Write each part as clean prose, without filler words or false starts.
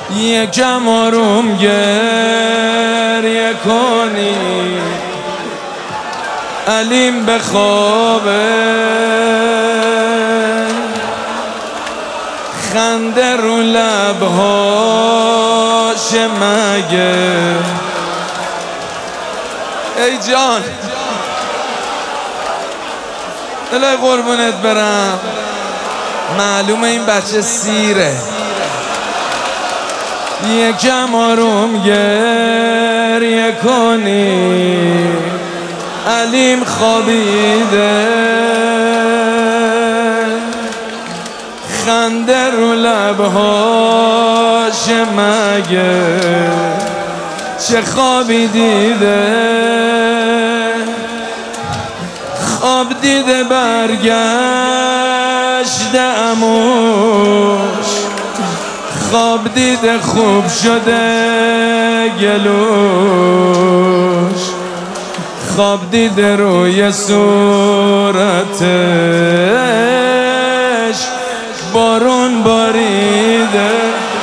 یکم آروم گریه کنی، علیم به خوابه، خنده رو لبهاش مگه. ای جان الهی قربونت برم، معلومه این بچه سیره. یکم آروم گریه کنی، علیم خوابیده، خنده رو لبهاش مگه چه خوابی دیده. خواب دیده برگشته عموش، خواب دیده خوب شده گلوش، خواب دیده روی صورتش بارون باریده.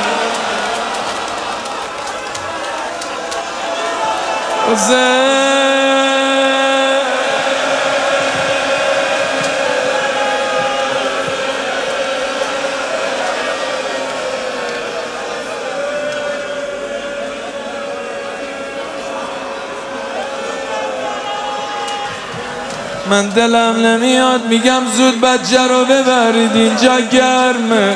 من دلم نمیاد میگم زود بچه رو ببرید، اینجا گرمه.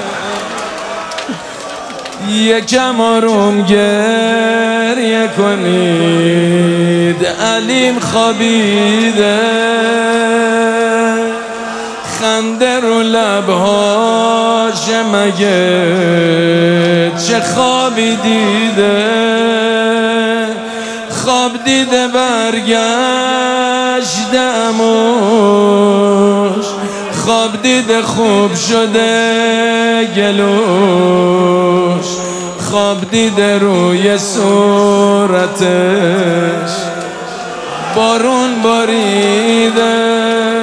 یکم آروم گریه کنید، علیم خوابیده، خنده رو لبهاش مگه چه خوابی دیده. خواب دیده برگشت عموش، خواب دیده خوب شده گلوش، خواب دیده روی صورتش بارون باریده.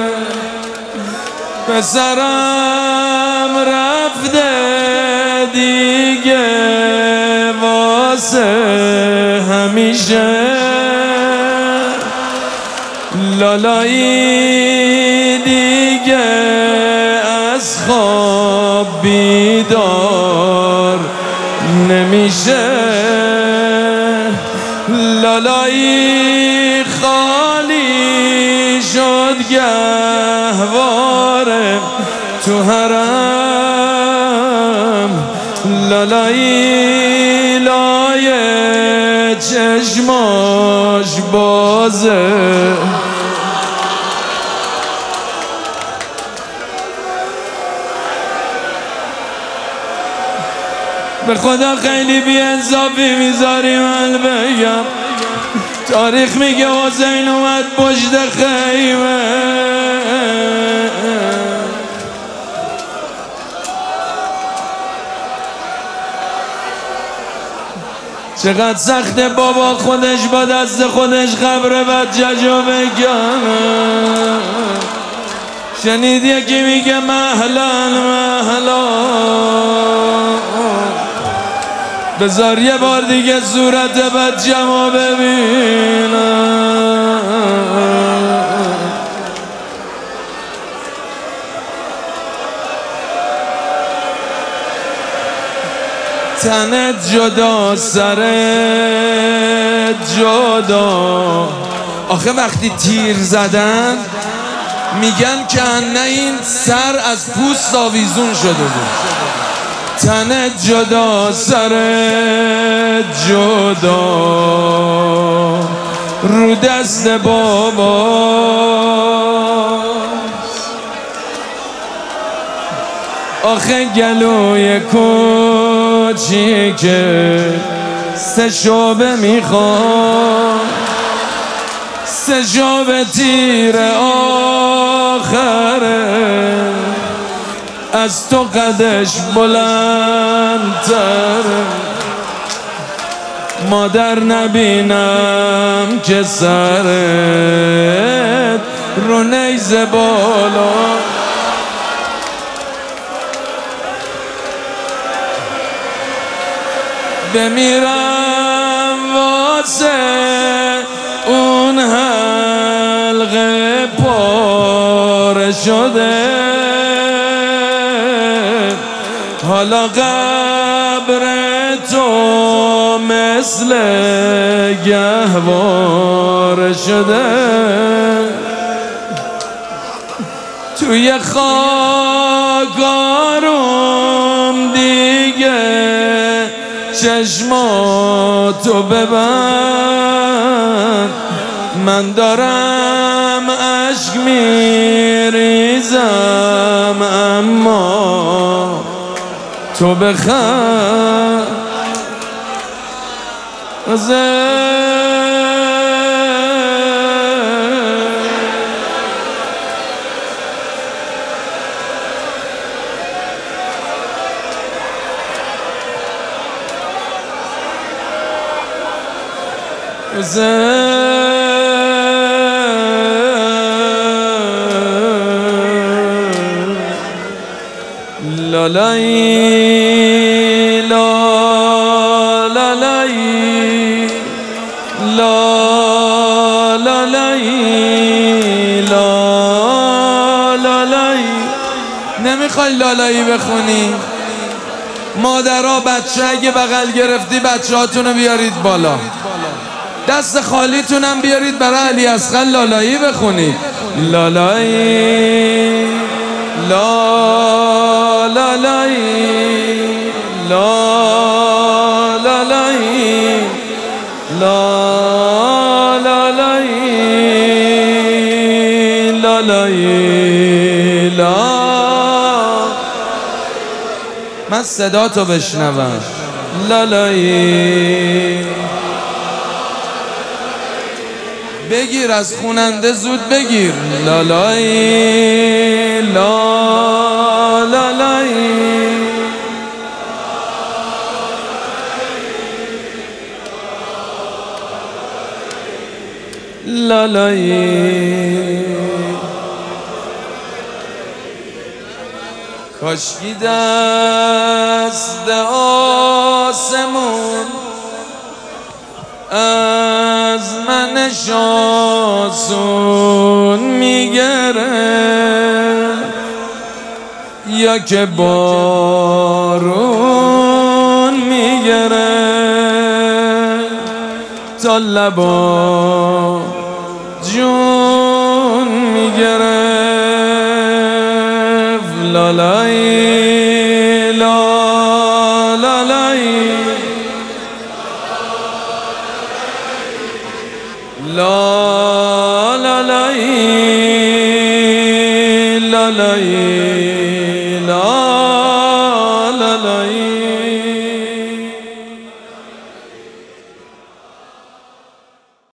پسرم رفته دیگه واسه همیشه، لالایی دیگه از خواب بیدار نمیشه، لالایی خالی شد گهواره تو حرم، لالایی لای چشماش بازه. به خدا خیلی بی‌انصافی میذاری من بگم، تاریخ میگه حسین اومد پشت خیمه، چقدر سخته بابا خودش با دست خودش قبر بچه‌شو بکنه. شنید یکی میگه مهلا مهلا، بذار یه بار دیگه صورت بچه‌مو ببینم. تنت جدا سرت جدا. آخه وقتی تیر زدن میگن که نه این سر از پوست آویزون شده بود. تنت جدا سرت جدا، رو دست بابا آخه گلوی کوچیکه سه شعبه میخواد، سه شعبه تیر آخره، از تو قدش بلندتره. مادر نبینم که سرت رو نیزه بالا. بمیرم واسه اون حلقه پاره شده. حالا قبر تو مثل گهواره شده. توی خاک آروم دیگه چشماتو ببند. من دارم اشک میریزم اما تو بخند. لالایی لالایی لالایی لالایی. نمیخوای لالایی بخونی؟ مادرها بچه اگه بغل گرفتی بچه هاتونو بیارید بالا، دست خالیتونم بیارید برای علی اصغر لالایی بخونید. لالایی لا لالایی لا لالایی لا لالایی لالایی لا. من صدا تو بشنوم. لالایی بگیر از خوننده زود بگیر. لالایی لا لالایی لالایی. کاشکی دست آسمون از من شاسون میگره، یا که بارون میگره تا لبا جون میگره. لالایی لا لالایی لا لالایی لالایی